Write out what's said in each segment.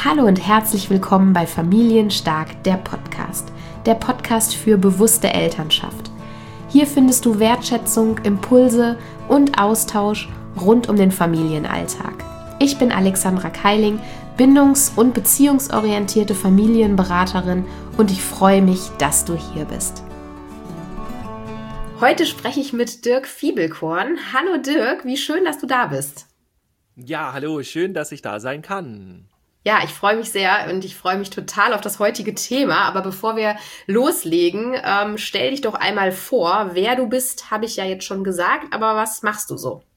Hallo und herzlich willkommen bei Familienstark, der Podcast. Der Podcast für bewusste Elternschaft. Hier findest du Wertschätzung, Impulse und Austausch rund um den Familienalltag. Ich bin Alexandra Keiling, bindungs- und beziehungsorientierte Familienberaterin und ich freue mich, dass du hier bist. Heute spreche ich mit Dirk Fiebelkorn. Hallo Dirk, wie schön, dass du da bist. Ja, hallo, schön, dass ich da sein kann. Ja, ich freue mich sehr und ich freue mich total auf das heutige Thema. Aber bevor wir loslegen, stell dich doch einmal vor. Wer du bist, habe ich ja jetzt schon gesagt, aber was machst du so?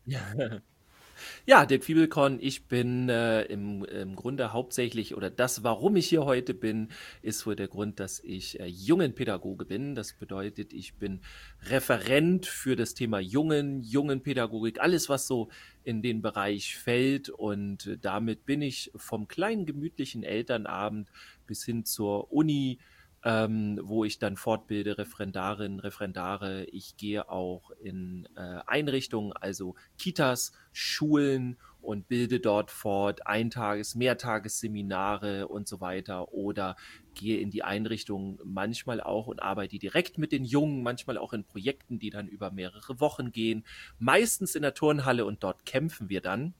Ja, Dirk Fiebelkorn, ich bin im Grunde hauptsächlich, oder das, warum ich hier heute bin, ist wohl der Grund, dass ich Jungenpädagoge bin. Das bedeutet, ich bin Referent für das Thema Jungenpädagogik, alles, was so in den Bereich fällt. Und damit bin ich vom kleinen gemütlichen Elternabend bis hin zur Uni, wo ich dann fortbilde, Referendarinnen, Referendare. Ich gehe auch in Einrichtungen, also Kitas, Schulen und bilde dort fort Mehrtagesseminare und so weiter oder gehe in die Einrichtungen manchmal auch und arbeite direkt mit den Jungen, manchmal auch in Projekten, die dann über mehrere Wochen gehen, meistens in der Turnhalle und dort kämpfen wir dann.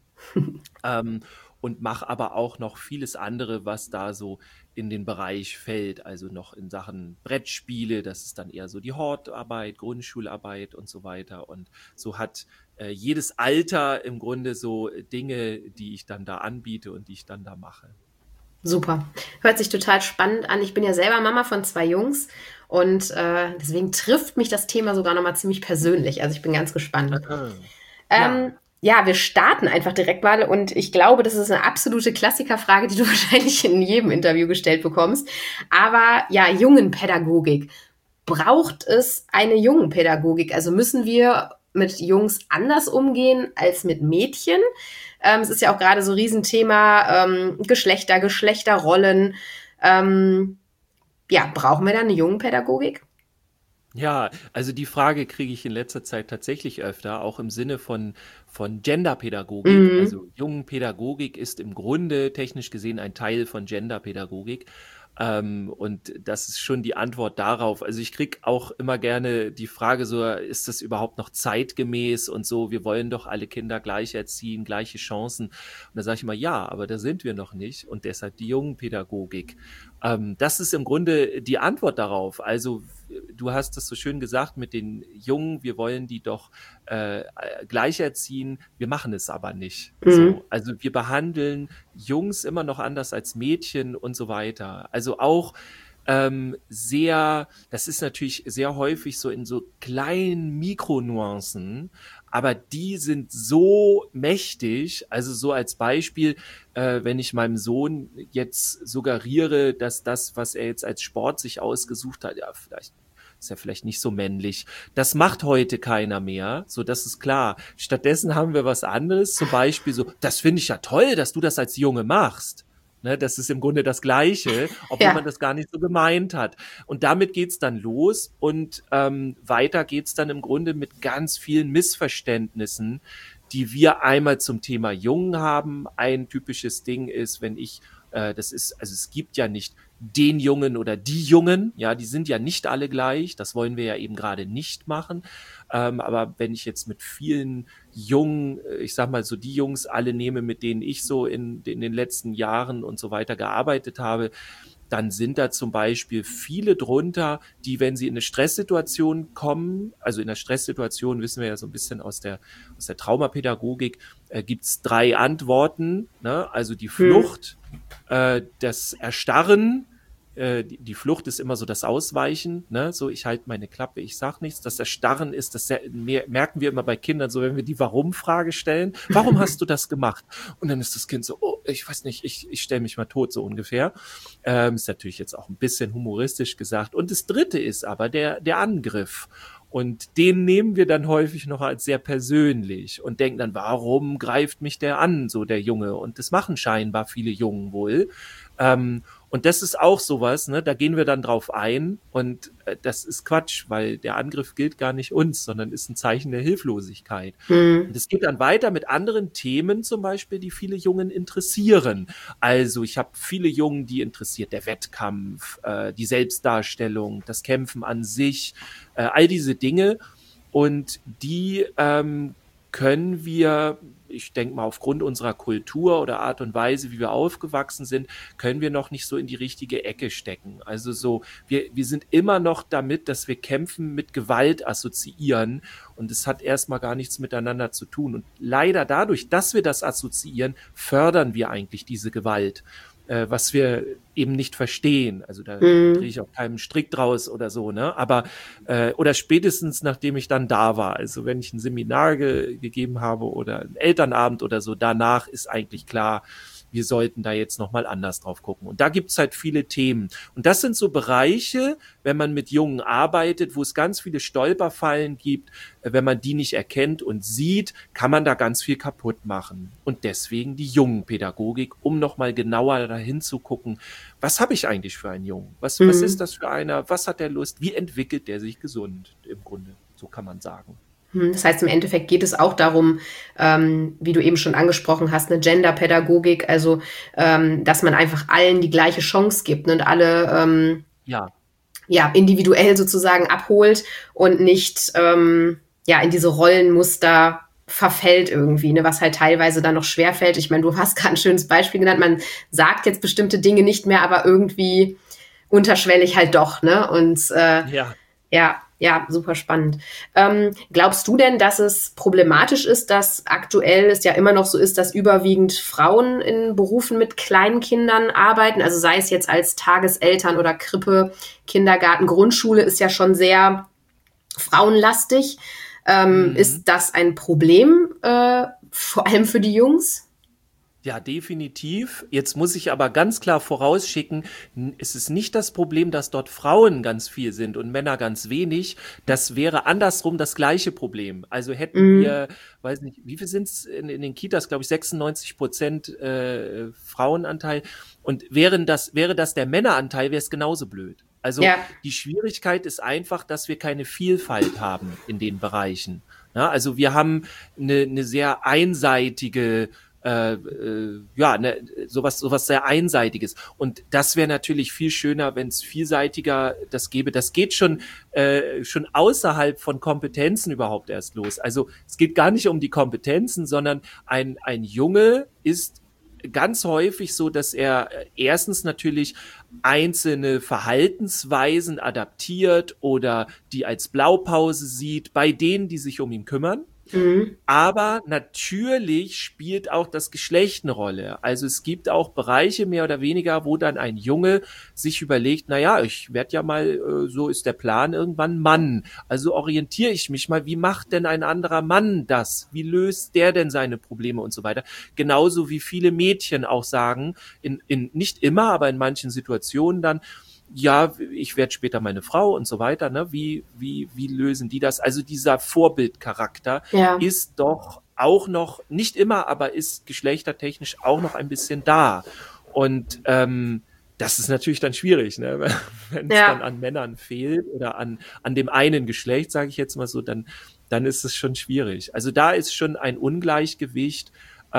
Und mache aber auch noch vieles andere, was da so in den Bereich fällt, also noch in Sachen Brettspiele, das ist dann eher so die Hortarbeit, Grundschularbeit und so weiter. Und so hat jedes Alter im Grunde so Dinge, die ich dann da anbiete und die ich dann da mache. Super. Hört sich total spannend an. Ich bin ja selber Mama von 2 Jungs und deswegen trifft mich das Thema sogar nochmal ziemlich persönlich. Also ich bin ganz gespannt. Ja, wir starten einfach direkt mal und ich glaube, das ist eine absolute Klassikerfrage, die du wahrscheinlich in jedem Interview gestellt bekommst. Aber ja, Jungenpädagogik. Braucht es eine Jungenpädagogik? Also müssen wir mit Jungs anders umgehen als mit Mädchen? Es ist ja auch gerade so ein Riesenthema, Geschlechterrollen. Ja, brauchen wir da eine Jungenpädagogik? Ja, also die Frage kriege ich in letzter Zeit tatsächlich öfter, auch im Sinne von Genderpädagogik. Mhm. Also Jungenpädagogik ist im Grunde technisch gesehen ein Teil von Genderpädagogik. Und das ist schon die Antwort darauf. Also ich kriege auch immer gerne die Frage so, ist das überhaupt noch zeitgemäß und so, wir wollen doch alle Kinder gleich erziehen, gleiche Chancen. Und da sage ich immer, ja, aber da sind wir noch nicht und deshalb die Jungenpädagogik. Das ist im Grunde die Antwort darauf. Also du hast es so schön gesagt mit den Jungen, wir wollen die doch gleich erziehen, wir machen es aber nicht. Mhm. So, also wir behandeln Jungs immer noch anders als Mädchen und so weiter. Also auch das ist natürlich sehr häufig so in so kleinen Mikronuancen, aber die sind so mächtig, also so als Beispiel, wenn ich meinem Sohn jetzt suggeriere, dass das, was er jetzt als Sport sich ausgesucht hat, ja, ist ja vielleicht nicht so männlich. Das macht heute keiner mehr, so das ist klar. Stattdessen haben wir was anderes, zum Beispiel so, das finde ich ja toll, dass du das als Junge machst. Ne, das ist im Grunde das Gleiche, obwohl man das gar nicht so gemeint hat. Und damit geht's dann los und weiter geht's dann im Grunde mit ganz vielen Missverständnissen, die wir einmal zum Thema Jungen haben. Ein typisches Ding ist, also es gibt ja nicht den Jungen oder die Jungen, ja, die sind ja nicht alle gleich, das wollen wir ja eben gerade nicht machen, aber wenn ich jetzt mit vielen Jungen, ich sag mal so die Jungs alle nehme, mit denen ich so in den letzten Jahren und so weiter gearbeitet habe, dann sind da zum Beispiel viele drunter, die, wenn sie in eine Stresssituation kommen, also in der Stresssituation wissen wir ja so ein bisschen aus der Traumapädagogik, gibt's 3 Antworten, ne? Also die Flucht, das Erstarren, die Flucht ist immer so das Ausweichen, ne? So ich halte meine Klappe, ich sag nichts. Das Erstarren ist, merken wir immer bei Kindern so, wenn wir die Warum-Frage stellen. Warum hast du das gemacht? Und dann ist das Kind so, oh, ich weiß nicht, ich stelle mich mal tot, so ungefähr. Ist natürlich jetzt auch ein bisschen humoristisch gesagt. Und das Dritte ist aber der Angriff. Und den nehmen wir dann häufig noch als sehr persönlich und denken dann, warum greift mich der an, so der Junge? Und das machen scheinbar viele Jungen wohl. Und das ist auch sowas, ne? Da gehen wir dann drauf ein und das ist Quatsch, weil der Angriff gilt gar nicht uns, sondern ist ein Zeichen der Hilflosigkeit. Und es geht dann weiter mit anderen Themen zum Beispiel, die viele Jungen interessieren. Also ich habe viele Jungen, die interessiert der Wettkampf, die Selbstdarstellung, das Kämpfen an sich, all diese Dinge. Und die können wir, ich denke mal, aufgrund unserer Kultur oder Art und Weise, wie wir aufgewachsen sind, können wir noch nicht so in die richtige Ecke stecken. Also so, wir sind immer noch damit, dass wir Kämpfen mit Gewalt assoziieren und es hat erstmal gar nichts miteinander zu tun. Und leider dadurch, dass wir das assoziieren, fördern wir eigentlich diese Gewalt, was wir eben nicht verstehen. Also da drehe ich auch keinen Strick draus oder so, ne? Aber oder spätestens nachdem ich dann da war, also wenn ich ein Seminar gegeben habe oder einen Elternabend oder so, danach ist eigentlich klar, wir sollten da jetzt nochmal anders drauf gucken. Und da gibt's halt viele Themen. Und das sind so Bereiche, wenn man mit Jungen arbeitet, wo es ganz viele Stolperfallen gibt. Wenn man die nicht erkennt und sieht, kann man da ganz viel kaputt machen. Und deswegen die Jungenpädagogik, um nochmal genauer dahin zu gucken, was habe ich eigentlich für einen Jungen? Was ist das für einer? Was hat der Lust? Wie entwickelt der sich gesund im Grunde? So kann man sagen. Das heißt, im Endeffekt geht es auch darum, wie du eben schon angesprochen hast, eine Genderpädagogik, also dass man einfach allen die gleiche Chance gibt, ne, und alle individuell sozusagen abholt und nicht in diese Rollenmuster verfällt irgendwie, ne, was halt teilweise dann noch schwerfällt. Ich meine, du hast gerade ein schönes Beispiel genannt, man sagt jetzt bestimmte Dinge nicht mehr, aber irgendwie unterschwellig halt doch, ne? Und ja, super spannend. Glaubst du denn, dass es problematisch ist, dass aktuell es ja immer noch so ist, dass überwiegend Frauen in Berufen mit kleinen Kindern arbeiten? Also sei es jetzt als Tageseltern oder Krippe, Kindergarten, Grundschule ist ja schon sehr frauenlastig. Ist das ein Problem, vor allem für die Jungs? Ja, definitiv. Jetzt muss ich aber ganz klar vorausschicken, es ist nicht das Problem, dass dort Frauen ganz viel sind und Männer ganz wenig. Das wäre andersrum das gleiche Problem. Also hätten wir, weiß nicht, wie viel sind es in den Kitas, glaube ich, 96% Frauenanteil. Und wäre das der Männeranteil, wäre es genauso blöd. Also die Schwierigkeit ist einfach, dass wir keine Vielfalt haben in den Bereichen. Ja, also wir haben eine sehr einseitige sowas sehr Einseitiges. Und das wäre natürlich viel schöner, wenn es vielseitiger das gäbe. Das geht schon außerhalb von Kompetenzen überhaupt erst los. Also es geht gar nicht um die Kompetenzen, sondern ein Junge ist ganz häufig so, dass er erstens natürlich einzelne Verhaltensweisen adaptiert oder die als Blaupause sieht bei denen, die sich um ihn kümmern. Aber natürlich spielt auch das Geschlecht eine Rolle. Also es gibt auch Bereiche mehr oder weniger, wo dann ein Junge sich überlegt, naja, ich werde ja mal, so ist der Plan, irgendwann Mann. Also orientiere ich mich mal, wie macht denn ein anderer Mann das? Wie löst der denn seine Probleme und so weiter? Genauso wie viele Mädchen auch sagen, in nicht immer, aber in manchen Situationen dann, ja, ich werde später meine Frau und so weiter, ne? Wie lösen die das? Also dieser Vorbildcharakter ist doch auch noch, nicht immer, aber ist geschlechtertechnisch auch noch ein bisschen da. Und das ist natürlich dann schwierig, ne? Wenn es dann an Männern fehlt oder an dem einen Geschlecht, sage ich jetzt mal so, dann ist es schon schwierig. Also da ist schon ein Ungleichgewicht.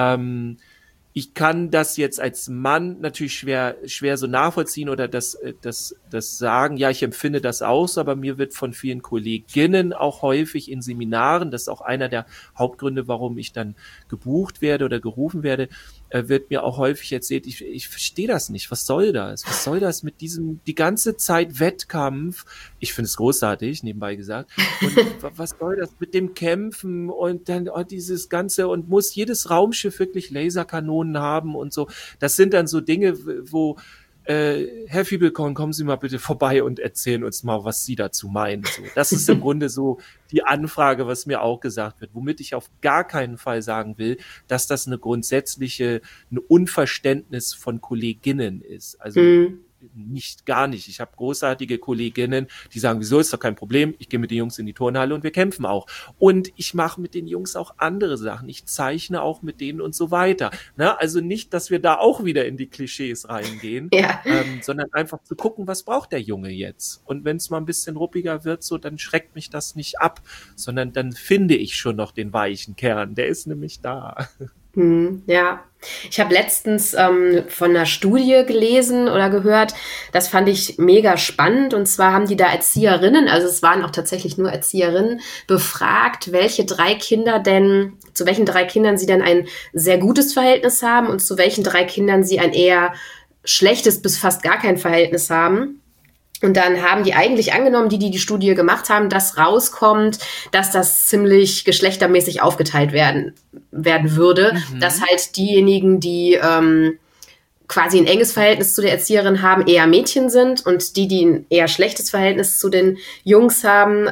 Ich kann das jetzt als Mann natürlich schwer so nachvollziehen oder das sagen, ja, ich empfinde das auch so, aber mir wird von vielen Kolleginnen auch häufig in Seminaren, das ist auch einer der Hauptgründe, warum ich dann gebucht werde oder gerufen werde, wird mir auch häufig erzählt, ich verstehe das nicht, was soll das? Was soll das mit diesem, die ganze Zeit Wettkampf? Ich finde es großartig, nebenbei gesagt. Und was soll das mit dem Kämpfen und dann dieses Ganze und muss jedes Raumschiff wirklich Laserkanonen haben und so. Das sind dann so Dinge, wo Herr Fiebelkorn, kommen Sie mal bitte vorbei und erzählen uns mal, was Sie dazu meinen. So, das ist im Grunde so die Anfrage, was mir auch gesagt wird, womit ich auf gar keinen Fall sagen will, dass das ein Unverständnis von Kolleginnen ist. Also nicht, gar nicht. Ich habe großartige Kolleginnen, die sagen, wieso, ist doch kein Problem, ich gehe mit den Jungs in die Turnhalle und wir kämpfen auch. Und ich mache mit den Jungs auch andere Sachen. Ich zeichne auch mit denen und so weiter. Na, also nicht, dass wir da auch wieder in die Klischees reingehen, sondern einfach zu gucken, was braucht der Junge jetzt? Und wenn es mal ein bisschen ruppiger wird, so, dann schreckt mich das nicht ab, sondern dann finde ich schon noch den weichen Kern. Der ist nämlich da. Ja, ich habe letztens von einer Studie gelesen oder gehört, das fand ich mega spannend. Und zwar haben die da Erzieherinnen, also es waren auch tatsächlich nur Erzieherinnen, befragt, zu welchen 3 Kindern sie denn ein sehr gutes Verhältnis haben und zu welchen 3 Kindern sie ein eher schlechtes bis fast gar kein Verhältnis haben. Und dann haben die eigentlich angenommen, die Studie gemacht haben, dass rauskommt, dass das ziemlich geschlechtermäßig aufgeteilt werden würde. Dass halt diejenigen, die quasi ein enges Verhältnis zu der Erzieherin haben, eher Mädchen sind und die ein eher schlechtes Verhältnis zu den Jungs haben,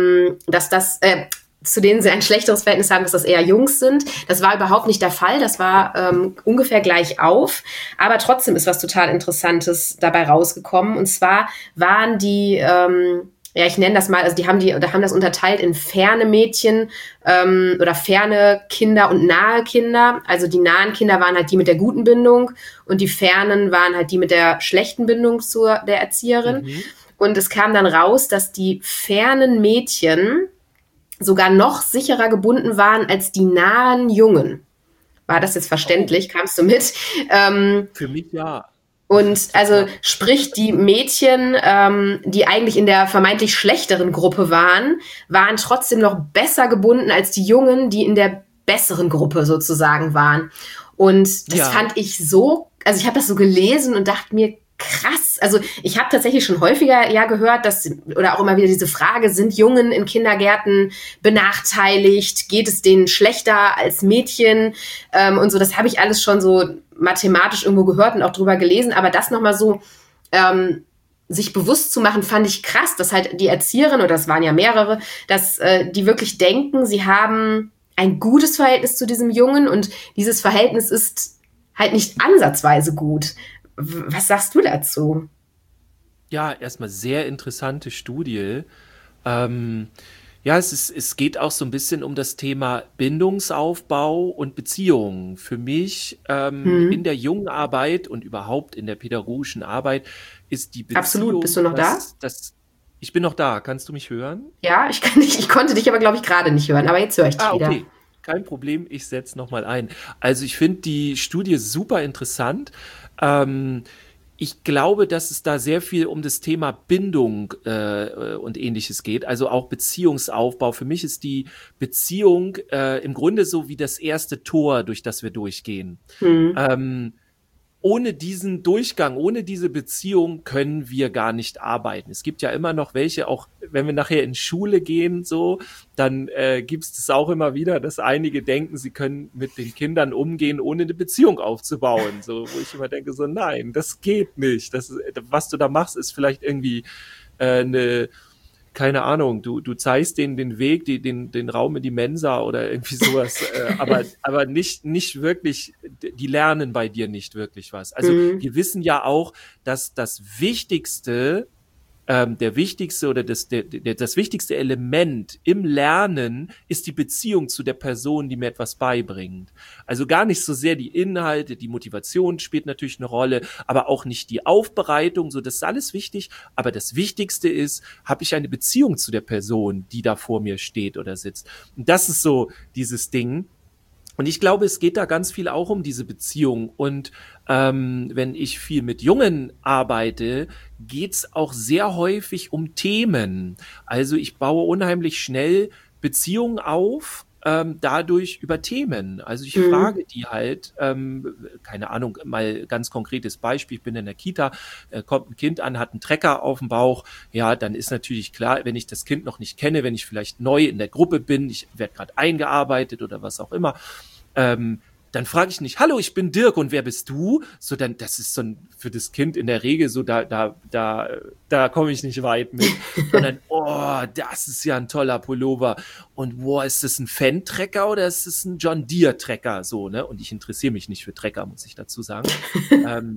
zu denen sie ein schlechteres Verhältnis haben, dass das eher Jungs sind. Das war überhaupt nicht der Fall. Das war ungefähr gleich auf. Aber trotzdem ist was total Interessantes dabei rausgekommen. Und zwar waren die, ich nenne das mal, also die haben das unterteilt in ferne Mädchen oder ferne Kinder und nahe Kinder. Also die nahen Kinder waren halt die mit der guten Bindung und die fernen waren halt die mit der schlechten Bindung zu der Erzieherin. Und es kam dann raus, dass die fernen Mädchen sogar noch sicherer gebunden waren als die nahen Jungen. War das jetzt verständlich? Kamst du mit? Für mich ja. Und also sprich, die Mädchen, die eigentlich in der vermeintlich schlechteren Gruppe waren trotzdem noch besser gebunden als die Jungen, die in der besseren Gruppe sozusagen waren. Und das fand ich so, also ich habe das so gelesen und dachte mir, krass. Also ich habe tatsächlich schon häufiger gehört, oder auch immer wieder diese Frage, sind Jungen in Kindergärten benachteiligt? Geht es denen schlechter als Mädchen? Und so, das habe ich alles schon so mathematisch irgendwo gehört und auch drüber gelesen. Aber das nochmal so sich bewusst zu machen, fand ich krass, dass halt die Erzieherin, oder das waren ja mehrere, dass die wirklich denken, sie haben ein gutes Verhältnis zu diesem Jungen und dieses Verhältnis ist halt nicht ansatzweise gut. Was sagst du dazu? Ja, erstmal sehr interessante Studie. Es geht auch so ein bisschen um das Thema Bindungsaufbau und Beziehungen. Für mich in der Jungenarbeit und überhaupt in der pädagogischen Arbeit ist die Beziehung... Absolut, bist du noch da? Ich bin noch da, kannst du mich hören? Ja, ich konnte dich aber, glaube ich, gerade nicht hören, aber jetzt höre ich dich wieder. Okay. Kein Problem, ich setze nochmal ein. Also ich finde die Studie super interessant. Ich glaube, dass es da sehr viel um das Thema Bindung und Ähnliches geht, also auch Beziehungsaufbau. Für mich ist die Beziehung im Grunde so wie das erste Tor, durch das wir durchgehen. Ohne diesen Durchgang, ohne diese Beziehung können wir gar nicht arbeiten. Es gibt ja immer noch welche, auch wenn wir nachher in Schule gehen, so, dann gibt es auch immer wieder, dass einige denken, sie können mit den Kindern umgehen, ohne eine Beziehung aufzubauen. So, wo ich immer denke, so nein, das geht nicht. Was du da machst, ist vielleicht irgendwie keine Ahnung, du zeigst denen den Weg, den Raum in die Mensa oder irgendwie sowas, aber nicht wirklich, die lernen bei dir nicht wirklich was. Also wir wissen ja auch, dass das Wichtigste, das wichtigste Element im Lernen ist die Beziehung zu der Person, die mir etwas beibringt. Also gar nicht so sehr die Inhalte, die Motivation spielt natürlich eine Rolle, aber auch nicht die Aufbereitung, so das ist alles wichtig, aber das Wichtigste ist, habe ich eine Beziehung zu der Person, die da vor mir steht oder sitzt. Und das ist so dieses Ding. Und ich glaube, es geht da ganz viel auch um diese Beziehung. Und wenn ich viel mit Jungen arbeite, geht's auch sehr häufig um Themen. Also ich baue unheimlich schnell Beziehungen auf, dadurch über Themen. Also ich frage die halt, keine Ahnung, mal ganz konkretes Beispiel, ich bin in der Kita, kommt ein Kind an, hat einen Trecker auf dem Bauch, ja, dann ist natürlich klar, wenn ich das Kind noch nicht kenne, wenn ich vielleicht neu in der Gruppe bin, ich werde gerade eingearbeitet oder was auch immer, dann frage ich nicht, hallo, ich bin Dirk und wer bist du? So, dann, das ist so für das Kind in der Regel so, da komme ich nicht weit mit. Sondern, oh, das ist ja ein toller Pullover. Und boah, ist das ein Fendt-Trecker oder ist das ein John Deere-Trecker? So, ne? Und ich interessiere mich nicht für Trecker, muss ich dazu sagen.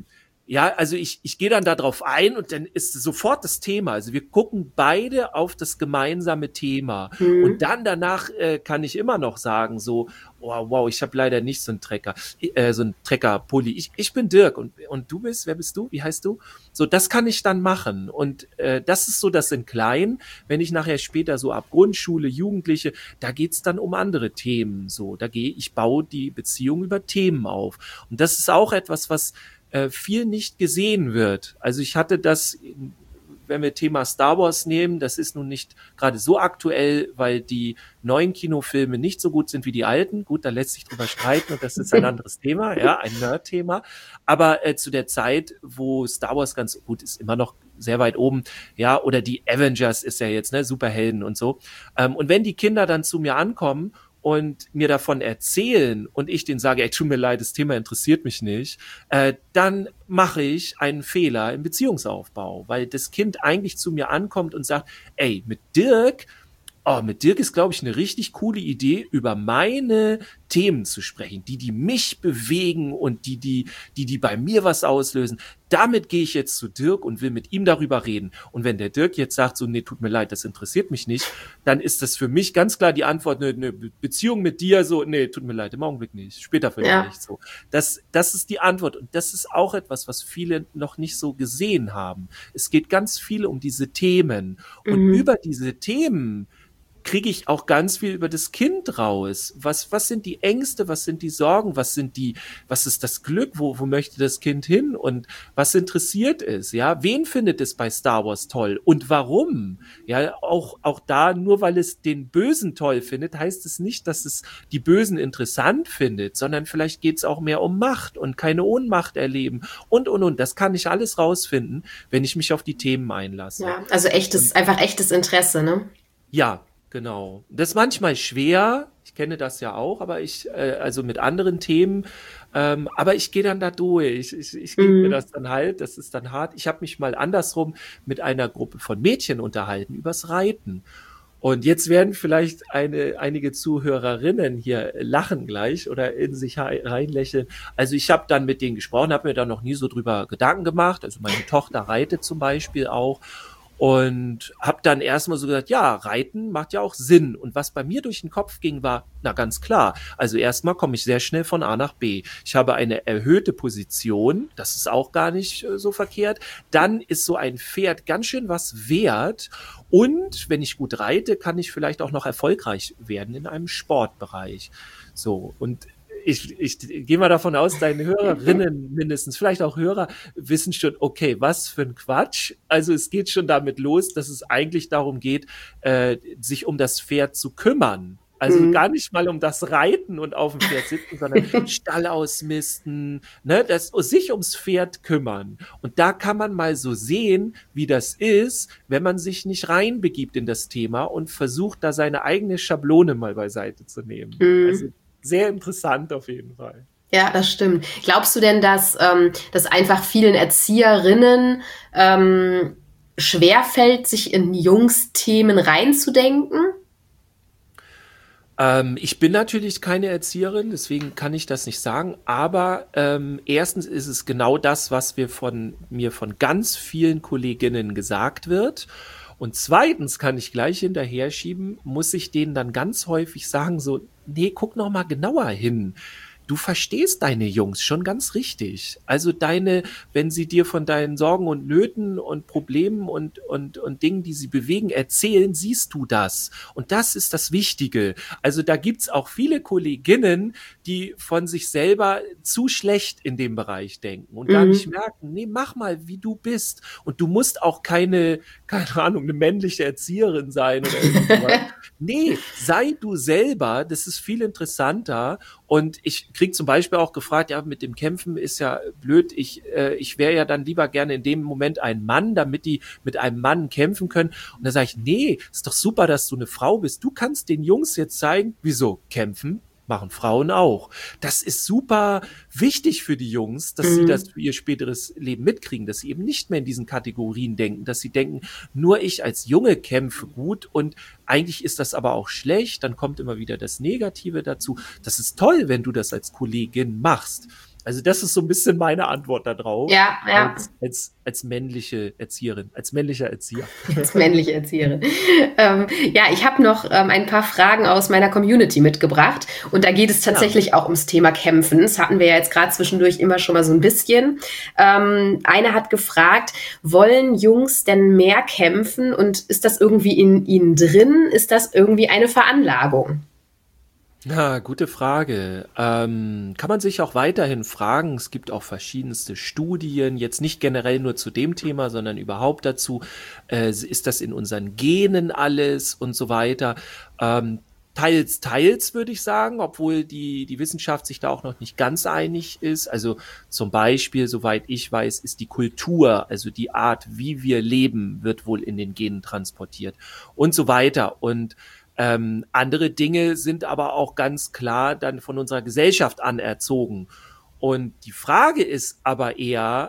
Ja, also ich gehe dann da drauf ein und dann ist sofort das Thema. Also wir gucken beide auf das gemeinsame Thema. Und dann danach kann ich immer noch sagen, so, oh, wow, ich habe leider nicht so einen so einen Trecker-Pulli. Ich bin Dirk und du wer bist du? Wie heißt du? So, das kann ich dann machen. Und das ist so das in klein. Wenn ich nachher später so ab Grundschule, Jugendliche, da geht's dann um andere Themen. So, ich baue die Beziehung über Themen auf. Und das ist auch etwas, was viel nicht gesehen wird. Also ich hatte das, wenn wir Thema Star Wars nehmen, das ist nun nicht gerade so aktuell, weil die neuen Kinofilme nicht so gut sind wie die alten. Gut, da lässt sich drüber streiten und das ist ein anderes Thema, ja, ein Nerd-Thema. Aber zu der Zeit, wo Star Wars ganz gut ist, immer noch sehr weit oben, ja, oder die Avengers ist ja jetzt, ne, Superhelden und so. Und wenn die Kinder dann zu mir ankommen und mir davon erzählen und ich denen sage, ey, tut mir leid, das Thema interessiert mich nicht, dann mache ich einen Fehler im Beziehungsaufbau, weil das Kind eigentlich zu mir ankommt und sagt, ey, mit Dirk ist, glaube ich, eine richtig coole Idee, über meine Themen zu sprechen, die mich bewegen und die bei mir was auslösen. Damit gehe ich jetzt zu Dirk und will mit ihm darüber reden. Und wenn der Dirk jetzt sagt, so, nee, tut mir leid, das interessiert mich nicht, dann ist das für mich ganz klar die Antwort, eine Beziehung mit dir, so, nee, tut mir leid, im Augenblick nicht, später vielleicht so. Das ist die Antwort. Und das ist auch etwas, was viele noch nicht so gesehen haben. Es geht ganz viel um diese Themen. Und über diese Themen kriege ich auch ganz viel über das Kind raus. Was sind die Ängste, was sind die Sorgen, was ist das Glück, wo möchte das Kind hin und was interessiert es, ja? Wen findet es bei Star Wars toll und warum? Ja, auch da, nur weil es den Bösen toll findet, heißt es nicht, dass es die Bösen interessant findet, sondern vielleicht geht es auch mehr um Macht und keine Ohnmacht erleben und. Das kann ich alles rausfinden, wenn ich mich auf die Themen einlasse. Ja, also einfach echtes Interesse, ne? Ja, genau. Das ist manchmal schwer. Ich kenne das ja auch, aber also mit anderen Themen, aber ich gehe dann da durch. Ich gebe mir das dann halt, das ist dann hart. Ich habe mich mal andersrum mit einer Gruppe von Mädchen unterhalten übers Reiten. Und jetzt werden vielleicht einige Zuhörerinnen hier lachen gleich oder in sich reinlächeln. Also ich habe dann mit denen gesprochen, habe mir da noch nie so drüber Gedanken gemacht. Also meine Tochter reitet zum Beispiel auch. Und habe dann erstmal so gesagt, ja, Reiten macht ja auch Sinn. Und was bei mir durch den Kopf ging, war, na ganz klar, also erstmal komme ich sehr schnell von A nach B. Ich habe eine erhöhte Position, das ist auch gar nicht so verkehrt. Dann ist so ein Pferd ganz schön was wert. Und wenn ich gut reite, kann ich vielleicht auch noch erfolgreich werden in einem Sportbereich. So, und ich gehe mal davon aus, deine Hörerinnen mindestens, vielleicht auch Hörer, wissen schon, okay, was für ein Quatsch. Also es geht schon damit los, dass es eigentlich darum geht, sich um das Pferd zu kümmern. Also gar nicht mal um das Reiten und auf dem Pferd sitzen, sondern Stall ausmisten, ne, sich ums Pferd kümmern. Und da kann man mal so sehen, wie das ist, wenn man sich nicht reinbegibt in das Thema und versucht, da seine eigene Schablone mal beiseite zu nehmen. Also sehr interessant auf jeden Fall. Ja, das stimmt. Glaubst du denn, dass das einfach vielen Erzieherinnen schwerfällt, sich in Jungsthemen reinzudenken? Ich bin natürlich keine Erzieherin, deswegen kann ich das nicht sagen. Aber erstens ist es genau das, was mir von ganz vielen Kolleginnen gesagt wird. Und zweitens kann ich gleich hinterher schieben, muss ich denen dann ganz häufig sagen, so, nee, guck noch mal genauer hin. Du verstehst deine Jungs schon ganz richtig. Also wenn sie dir von deinen Sorgen und Nöten und Problemen und Dingen, die sie bewegen, erzählen, siehst du das. Und das ist das Wichtige. Also da gibt's auch viele Kolleginnen, die von sich selber zu schlecht in dem Bereich denken und gar nicht merken, nee, mach mal, wie du bist. Und du musst auch keine Ahnung, eine männliche Erzieherin sein oder irgendwas. Nee, sei du selber, das ist viel interessanter. Und ich krieg zum Beispiel auch gefragt, ja, mit dem Kämpfen ist ja blöd, ich wäre ja dann lieber gerne in dem Moment ein Mann, damit die mit einem Mann kämpfen können. Und da sage ich, nee, ist doch super, dass du eine Frau bist. Du kannst den Jungs jetzt zeigen, wieso kämpfen machen Frauen auch. Das ist super wichtig für die Jungs, dass sie das für ihr späteres Leben mitkriegen, dass sie eben nicht mehr in diesen Kategorien denken, dass sie denken, nur ich als Junge kämpfe gut und eigentlich ist das aber auch schlecht, dann kommt immer wieder das Negative dazu. Das ist toll, wenn du das als Kollegin machst. Also das ist so ein bisschen meine Antwort darauf. Ja. Als männliche Erzieherin, als männlicher Erzieher. Als männliche Erzieherin. Ja, ich habe noch ein paar Fragen aus meiner Community mitgebracht. Und da geht es tatsächlich auch ums Thema Kämpfen. Das hatten wir ja jetzt gerade zwischendurch immer schon mal so ein bisschen. Eine hat gefragt, wollen Jungs denn mehr kämpfen? Und ist das irgendwie in ihnen drin? Ist das irgendwie eine Veranlagung? Ja, gute Frage. Kann man sich auch weiterhin fragen. Es gibt auch verschiedenste Studien, jetzt nicht generell nur zu dem Thema, sondern überhaupt dazu. Ist das in unseren Genen alles und so weiter? Teils würde ich sagen, obwohl die Wissenschaft sich da auch noch nicht ganz einig ist. Also zum Beispiel, soweit ich weiß, ist die Kultur, also die Art, wie wir leben, wird wohl in den Genen transportiert und so weiter. Und andere Dinge sind aber auch ganz klar dann von unserer Gesellschaft anerzogen. Und die Frage ist aber eher,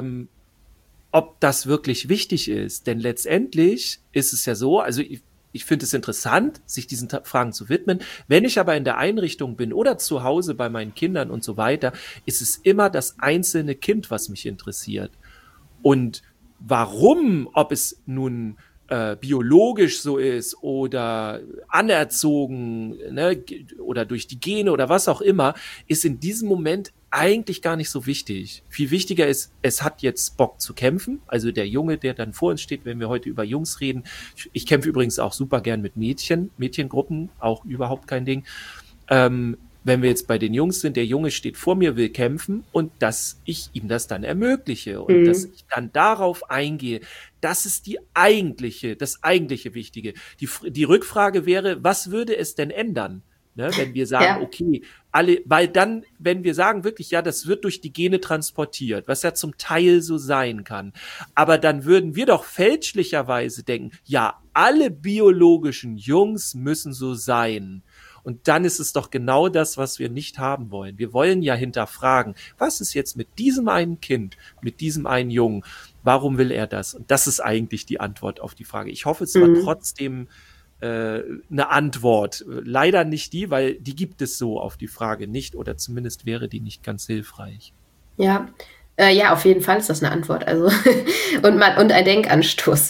ob das wirklich wichtig ist. Denn letztendlich ist es ja so, also ich finde es interessant, sich diesen Fragen zu widmen. Wenn ich aber in der Einrichtung bin oder zu Hause bei meinen Kindern und so weiter, ist es immer das einzelne Kind, was mich interessiert. Und warum, ob es nun biologisch so ist oder anerzogen, ne, oder durch die Gene oder was auch immer, ist in diesem Moment eigentlich gar nicht so wichtig. Viel wichtiger ist, es hat jetzt Bock zu kämpfen. Also der Junge, der dann vor uns steht, wenn wir heute über Jungs reden. Ich kämpfe übrigens auch super gern mit Mädchengruppen, auch überhaupt kein Ding. Wenn wir jetzt bei den Jungs sind, der Junge steht vor mir, will kämpfen und dass ich ihm das dann ermögliche und dass ich dann darauf eingehe, das ist das eigentliche Wichtige. Die Rückfrage wäre, was würde es denn ändern? Ne, wenn wir sagen, okay, weil dann, wenn wir sagen wirklich, ja, das wird durch die Gene transportiert, was ja zum Teil so sein kann, aber dann würden wir doch fälschlicherweise denken, ja, alle biologischen Jungs müssen so sein. Und dann ist es doch genau das, was wir nicht haben wollen. Wir wollen ja hinterfragen, was ist jetzt mit diesem einen Kind, mit diesem einen Jungen? Warum will er das? Und das ist eigentlich die Antwort auf die Frage. Ich hoffe, es war trotzdem eine Antwort. Leider nicht die, weil die gibt es so auf die Frage nicht oder zumindest wäre die nicht ganz hilfreich. Ja. Ja, auf jeden Fall ist das eine Antwort. Also und ein Denkanstoß.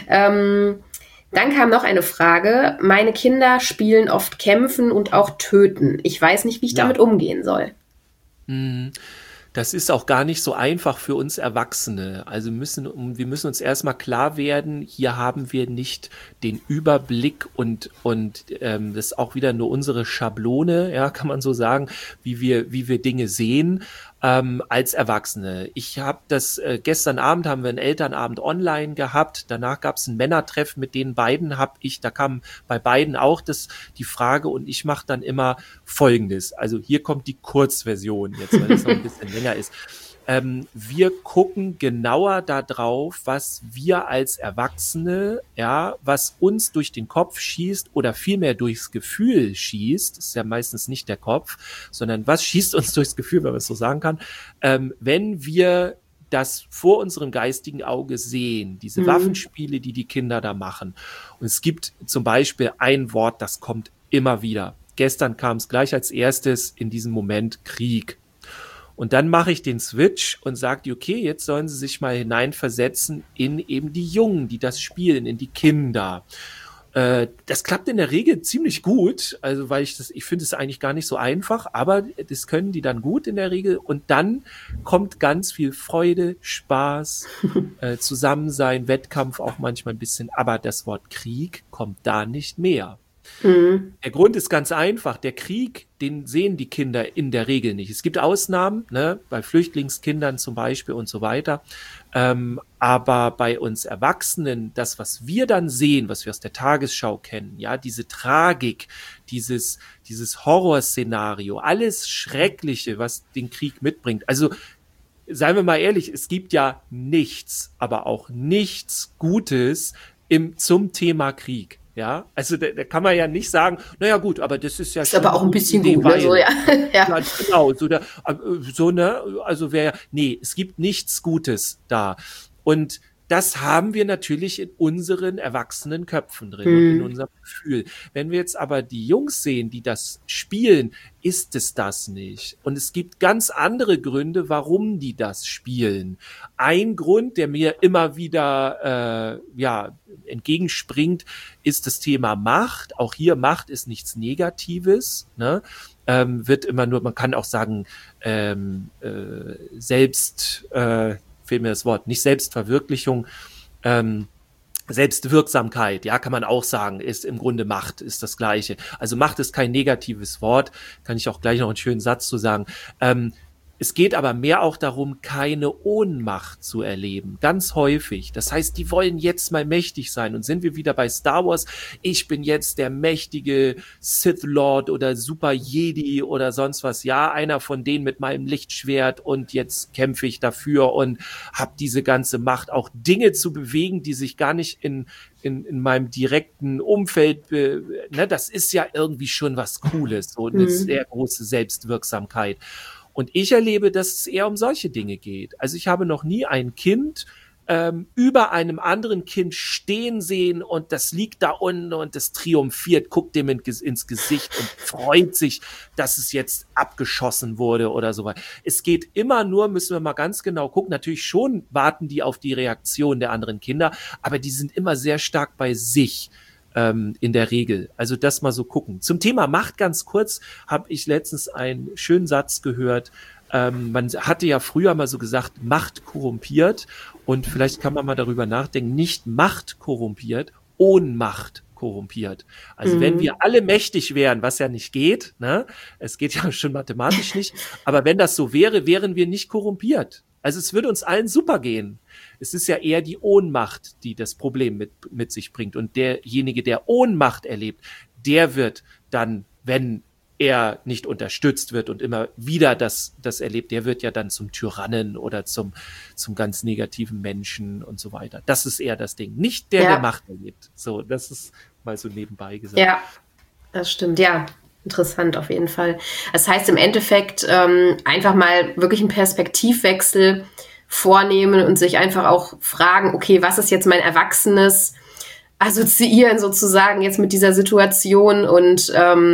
Dann kam noch eine Frage. Meine Kinder spielen oft Kämpfen und auch Töten. Ich weiß nicht, wie ich damit umgehen soll. Das ist auch gar nicht so einfach für uns Erwachsene. Also wir müssen uns erstmal klar werden, hier haben wir nicht den Überblick und das ist auch wieder nur unsere Schablone, ja, kann man so sagen, wie wir Dinge sehen. Als Erwachsene. Ich habe das, gestern Abend haben wir einen Elternabend online gehabt, danach gab es ein Männertreffen mit den beiden, da kam bei beiden auch die Frage und ich mache dann immer Folgendes, also hier kommt die Kurzversion jetzt, weil das noch ein bisschen länger ist. Wir gucken genauer da drauf, was wir als Erwachsene, ja, was uns durch den Kopf schießt oder vielmehr durchs Gefühl schießt, das ist ja meistens nicht der Kopf, sondern was schießt uns durchs Gefühl, wenn man es so sagen kann, wenn wir das vor unserem geistigen Auge sehen, diese Waffenspiele, die Kinder da machen. Und es gibt zum Beispiel ein Wort, das kommt immer wieder. Gestern kam es gleich als erstes in diesem Moment Krieg. Und dann mache ich den Switch und sage, okay, jetzt sollen sie sich mal hineinversetzen in eben die Jungen, die das spielen, in die Kinder. Das klappt in der Regel ziemlich gut, also weil ich finde es eigentlich gar nicht so einfach, aber das können die dann gut in der Regel und dann kommt ganz viel Freude, Spaß, Zusammensein, Wettkampf auch manchmal ein bisschen, aber das Wort Krieg kommt da nicht mehr. Der Grund ist ganz einfach. Der Krieg, den sehen die Kinder in der Regel nicht. Es gibt Ausnahmen, ne, bei Flüchtlingskindern zum Beispiel und so weiter. Aber bei uns Erwachsenen, das, was wir dann sehen, was wir aus der Tagesschau kennen, ja, diese Tragik, dieses Horrorszenario, alles Schreckliche, was den Krieg mitbringt. Also, seien wir mal ehrlich, es gibt ja nichts, aber auch nichts Gutes zum Thema Krieg. Ja, also da kann man ja nicht sagen, naja gut, aber das ist ja ist aber auch ein bisschen gut, ne? So, ja. Ja. Genau, so ne, also nee, es gibt nichts Gutes da. Und das haben wir natürlich in unseren erwachsenen Köpfen drin und in unserem Gefühl. Wenn wir jetzt aber die Jungs sehen, die das spielen, ist es das nicht. Und es gibt ganz andere Gründe, warum die das spielen. Ein Grund, der mir immer wieder entgegenspringt, ist das Thema Macht. Auch hier, Macht ist nichts Negatives, ne? Wird immer nur, man kann auch sagen, fehlt mir das Wort, nicht Selbstverwirklichung, Selbstwirksamkeit, ja, kann man auch sagen, ist im Grunde Macht, ist das Gleiche. Also Macht ist kein negatives Wort, kann ich auch gleich noch einen schönen Satz zu sagen. Es geht aber mehr auch darum, keine Ohnmacht zu erleben, ganz häufig. Das heißt, die wollen jetzt mal mächtig sein. Und sind wir wieder bei Star Wars, ich bin jetzt der mächtige Sith Lord oder Super Jedi oder sonst was. Ja, einer von denen mit meinem Lichtschwert und jetzt kämpfe ich dafür und habe diese ganze Macht, auch Dinge zu bewegen, die sich gar nicht in meinem direkten Umfeld, das ist ja irgendwie schon was Cooles, so eine sehr große Selbstwirksamkeit. Und ich erlebe, dass es eher um solche Dinge geht. Also ich habe noch nie ein Kind über einem anderen Kind stehen sehen und das liegt da unten und das triumphiert, guckt dem ins Gesicht und freut sich, dass es jetzt abgeschossen wurde oder so weiter. Es geht immer nur, müssen wir mal ganz genau gucken, natürlich schon warten die auf die Reaktion der anderen Kinder, aber die sind immer sehr stark bei sich. In der Regel. Also das mal so gucken. Zum Thema Macht ganz kurz habe ich letztens einen schönen Satz gehört. Man hatte ja früher mal so gesagt, Macht korrumpiert. Und vielleicht kann man mal darüber nachdenken, nicht Macht korrumpiert, Ohnmacht korrumpiert. Also wenn wir alle mächtig wären, was ja nicht geht, ne? Es geht ja schon mathematisch nicht, aber wenn das so wäre, wären wir nicht korrumpiert. Also es würde uns allen super gehen. Es ist ja eher die Ohnmacht, die das Problem mit sich bringt. Und derjenige, der Ohnmacht erlebt, der wird dann, wenn er nicht unterstützt wird und immer wieder das erlebt, der wird ja dann zum Tyrannen oder zum ganz negativen Menschen und so weiter. Das ist eher das Ding. Nicht der Macht erlebt. So, das ist mal so nebenbei gesagt. Ja, das stimmt, ja. Interessant auf jeden Fall. Das heißt im Endeffekt einfach mal wirklich einen Perspektivwechsel vornehmen und sich einfach auch fragen, okay, was ist jetzt mein erwachsenes Assoziieren sozusagen jetzt mit dieser Situation und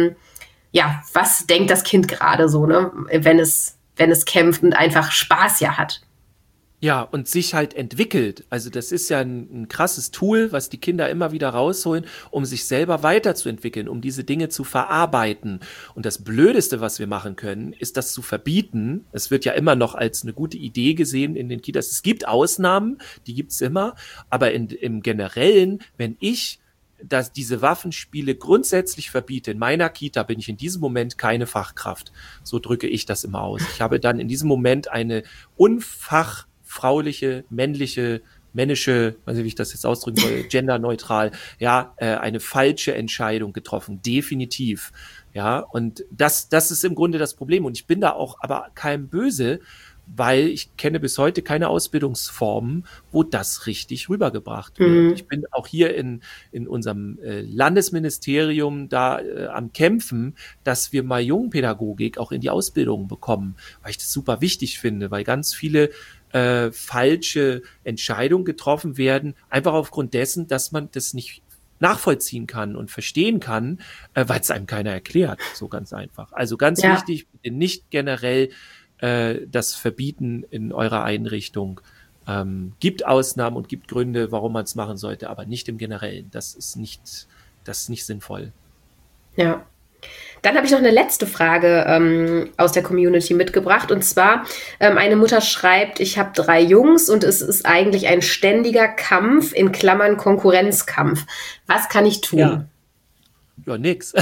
was denkt das Kind gerade so, ne, wenn es kämpft und einfach Spaß ja hat. Ja, und sich halt entwickelt. Also das ist ja ein krasses Tool, was die Kinder immer wieder rausholen, um sich selber weiterzuentwickeln, um diese Dinge zu verarbeiten. Und das Blödeste, was wir machen können, ist das zu verbieten. Es wird ja immer noch als eine gute Idee gesehen in den Kitas. Es gibt Ausnahmen, die gibt's immer. Aber im Generellen, wenn ich diese Waffenspiele grundsätzlich verbiete, in meiner Kita bin ich in diesem Moment keine Fachkraft. So drücke ich das immer aus. Ich habe dann in diesem Moment eine frauliche, männliche, männische, weiß nicht, wie ich das jetzt ausdrücken soll, genderneutral, eine falsche Entscheidung getroffen, definitiv. Ja, und das ist im Grunde das Problem. Und ich bin da auch aber keinem böse, weil ich kenne bis heute keine Ausbildungsformen, wo das richtig rübergebracht wird. Ich bin auch hier in unserem Landesministerium da am Kämpfen, dass wir mal Jungpädagogik auch in die Ausbildung bekommen, weil ich das super wichtig finde, weil ganz viele falsche Entscheidungen getroffen werden, einfach aufgrund dessen, dass man das nicht nachvollziehen kann und verstehen kann, weil es einem keiner erklärt, so ganz einfach. Also ganz wichtig, bitte nicht generell das verbieten in eurer Einrichtung. Gibt Ausnahmen und gibt Gründe, warum man es machen sollte, aber nicht im Generellen. Das ist nicht sinnvoll. Ja. Dann habe ich noch eine letzte Frage aus der Community mitgebracht. Und zwar, eine Mutter schreibt, ich habe 3 Jungs und es ist eigentlich ein ständiger Kampf, in Klammern Konkurrenzkampf. Was kann ich tun? Ja nix.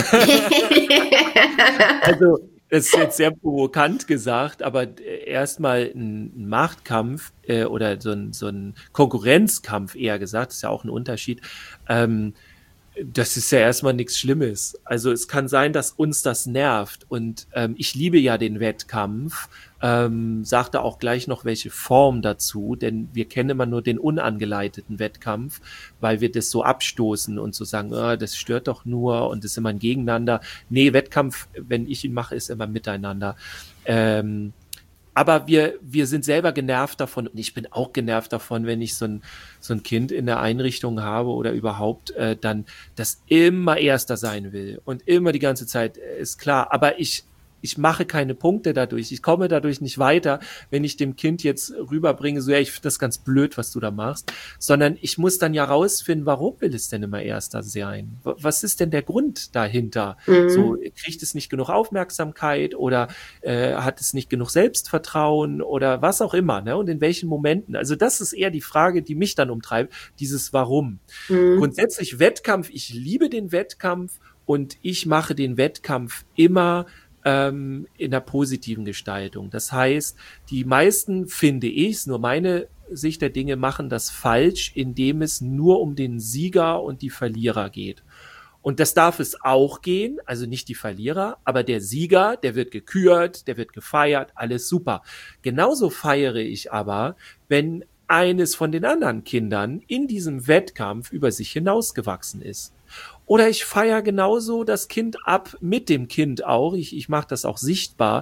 Also, das ist jetzt sehr provokant gesagt, aber erstmal ein Machtkampf oder so ein Konkurrenzkampf eher gesagt, ist ja auch ein Unterschied. Das ist ja erstmal nichts Schlimmes. Also es kann sein, dass uns das nervt. Und ich liebe ja den Wettkampf. Sagte auch gleich noch welche Form dazu, denn wir kennen immer nur den unangeleiteten Wettkampf, weil wir das so abstoßen und so sagen, das stört doch nur und das ist immer ein Gegeneinander. Nee, Wettkampf, wenn ich ihn mache, ist immer miteinander. Aber wir sind selber genervt davon und ich bin auch genervt davon, wenn ich so ein Kind in der Einrichtung habe oder überhaupt dann das immer Erster sein will und immer die ganze Zeit, ist klar. Aber ich mache keine Punkte dadurch. Ich komme dadurch nicht weiter, wenn ich dem Kind jetzt rüberbringe, so, ja, ich finde das ganz blöd, was du da machst, sondern ich muss dann ja rausfinden, warum will es denn immer Erster sein? Was ist denn der Grund dahinter? So, kriegt es nicht genug Aufmerksamkeit oder hat es nicht genug Selbstvertrauen oder was auch immer, ne? Und in welchen Momenten? Also das ist eher die Frage, die mich dann umtreibt, dieses Warum. Grundsätzlich Wettkampf, ich liebe den Wettkampf und ich mache den Wettkampf immer in der positiven Gestaltung. Das heißt, die meisten, finde ich, nur meine Sicht der Dinge, machen das falsch, indem es nur um den Sieger und die Verlierer geht. Und das darf es auch gehen, also nicht die Verlierer, aber der Sieger, der wird gekürt, der wird gefeiert, alles super. Genauso feiere ich aber, wenn eines von den anderen Kindern in diesem Wettkampf über sich hinausgewachsen ist. Oder ich feiere genauso das Kind ab, mit dem Kind auch, ich mache das auch sichtbar,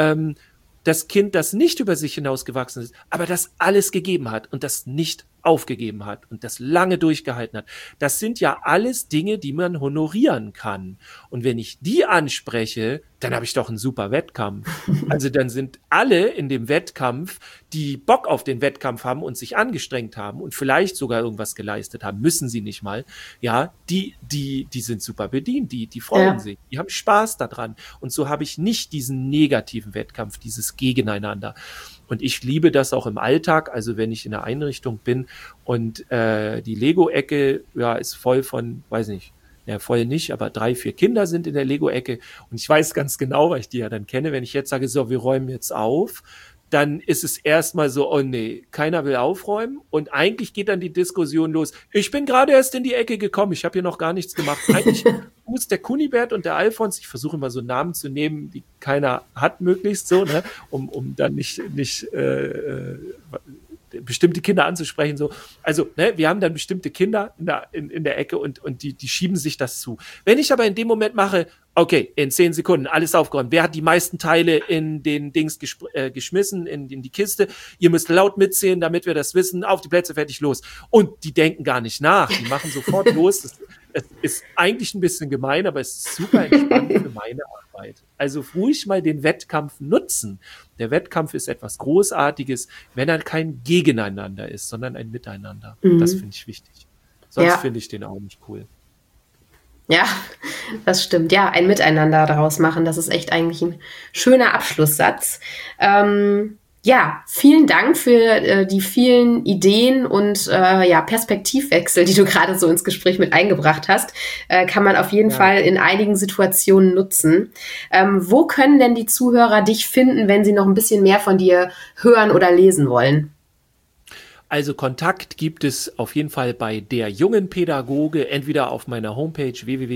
das Kind, das nicht über sich hinausgewachsen ist, aber das alles gegeben hat und das nicht aufgegeben hat und das lange durchgehalten hat. Das sind ja alles Dinge, die man honorieren kann. Und wenn ich die anspreche, dann habe ich doch einen super Wettkampf. Also dann sind alle in dem Wettkampf, die Bock auf den Wettkampf haben und sich angestrengt haben und vielleicht sogar irgendwas geleistet haben, müssen sie nicht mal, ja, die sind super bedient, die freuen sich, die haben Spaß daran. Und so habe ich nicht diesen negativen Wettkampf, dieses Gegeneinander. Und ich liebe das auch im Alltag, also wenn ich in der Einrichtung bin und die Lego-Ecke ist voll von, weiß nicht, voll nicht, aber 3, 4 Kinder sind in der Lego-Ecke und ich weiß ganz genau, weil ich die ja dann kenne, wenn ich jetzt sage, so, wir räumen jetzt auf, dann ist es erstmal so, oh nee, keiner will aufräumen und eigentlich geht dann die Diskussion los. Ich bin gerade erst in die Ecke gekommen, ich habe hier noch gar nichts gemacht. Eigentlich muss der Kunibert und der Alfons, ich versuche immer so Namen zu nehmen, die keiner hat möglichst so, ne, um dann nicht bestimmte Kinder anzusprechen, so. Also, ne, wir haben dann bestimmte Kinder in der Ecke und die schieben sich das zu. Wenn ich aber in dem Moment mache, okay, in 10 Sekunden, alles aufgeräumt. Wer hat die meisten Teile in den Dings geschmissen, in die Kiste? Ihr müsst laut mitzählen, damit wir das wissen. Auf die Plätze, fertig, los. Und die denken gar nicht nach. Die machen sofort los. Es ist eigentlich ein bisschen gemein, aber es ist super entspannt für meine Arbeit. Also ruhig mal den Wettkampf nutzen. Der Wettkampf ist etwas Großartiges, wenn er kein Gegeneinander ist, sondern ein Miteinander. Das finde ich wichtig. Sonst finde ich den auch nicht cool. Ja, das stimmt. Ja, ein Miteinander daraus machen, das ist echt eigentlich ein schöner Abschlusssatz. Ja, vielen Dank für die vielen Ideen und Perspektivwechsel, die du gerade so ins Gespräch mit eingebracht hast. Kann man auf jeden Fall in einigen Situationen nutzen. Wo können denn die Zuhörer dich finden, wenn sie noch ein bisschen mehr von dir hören oder lesen wollen? Also Kontakt gibt es auf jeden Fall bei Der Jungen Pädagoge, entweder auf meiner Homepage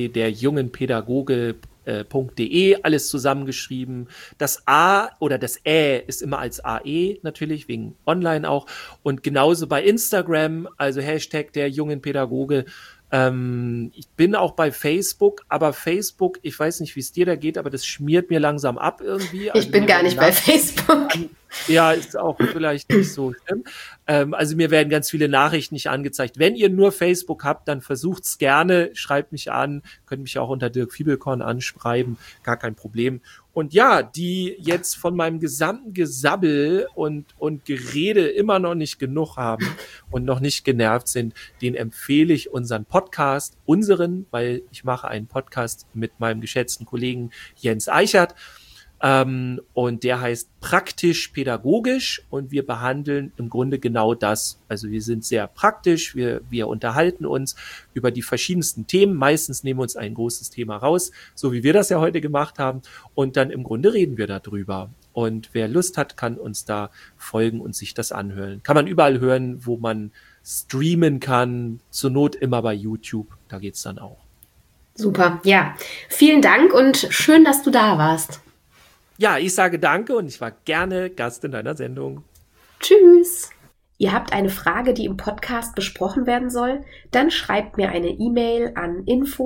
www.derjungenpädagoge.de, alles zusammengeschrieben. Das A oder das Ä ist immer als AE natürlich, wegen online auch. Und genauso bei Instagram, also Hashtag Der Jungen Pädagoge. Ich bin auch bei Facebook, aber Facebook, ich weiß nicht, wie es dir da geht, aber das schmiert mir langsam ab irgendwie. Also ich bin gar nicht bei Facebook. Ja, ist auch vielleicht nicht so schlimm. Also mir werden ganz viele Nachrichten nicht angezeigt. Wenn ihr nur Facebook habt, dann versucht's gerne, schreibt mich an, könnt mich auch unter Dirk Fiebelkorn anschreiben, gar kein Problem. Und ja, die jetzt von meinem gesamten Gesabbel und Gerede immer noch nicht genug haben und noch nicht genervt sind, den empfehle ich unseren Podcast, weil ich mache einen Podcast mit meinem geschätzten Kollegen Jens Eichert. Und der heißt Praktisch Pädagogisch und wir behandeln im Grunde genau das. Also wir sind sehr praktisch, wir unterhalten uns über die verschiedensten Themen. Meistens nehmen wir uns ein großes Thema raus, so wie wir das ja heute gemacht haben. Und dann im Grunde reden wir darüber. Und wer Lust hat, kann uns da folgen und sich das anhören. Kann man überall hören, wo man streamen kann. Zur Not immer bei YouTube, da geht's dann auch. Super, ja. Vielen Dank und schön, dass du da warst. Ja, ich sage danke und ich war gerne Gast in deiner Sendung. Tschüss. Ihr habt eine Frage, die im Podcast besprochen werden soll? Dann schreibt mir eine E-Mail an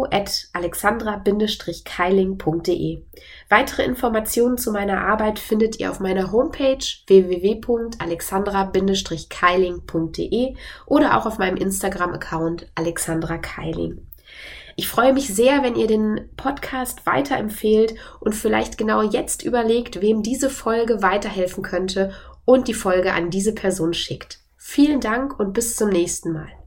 info@alexandra-keiling.de. Weitere Informationen zu meiner Arbeit findet ihr auf meiner Homepage www.alexandra-keiling.de oder auch auf meinem Instagram-Account Alexandra Keiling. Ich freue mich sehr, wenn ihr den Podcast weiterempfehlt und vielleicht genau jetzt überlegt, wem diese Folge weiterhelfen könnte und die Folge an diese Person schickt. Vielen Dank und bis zum nächsten Mal.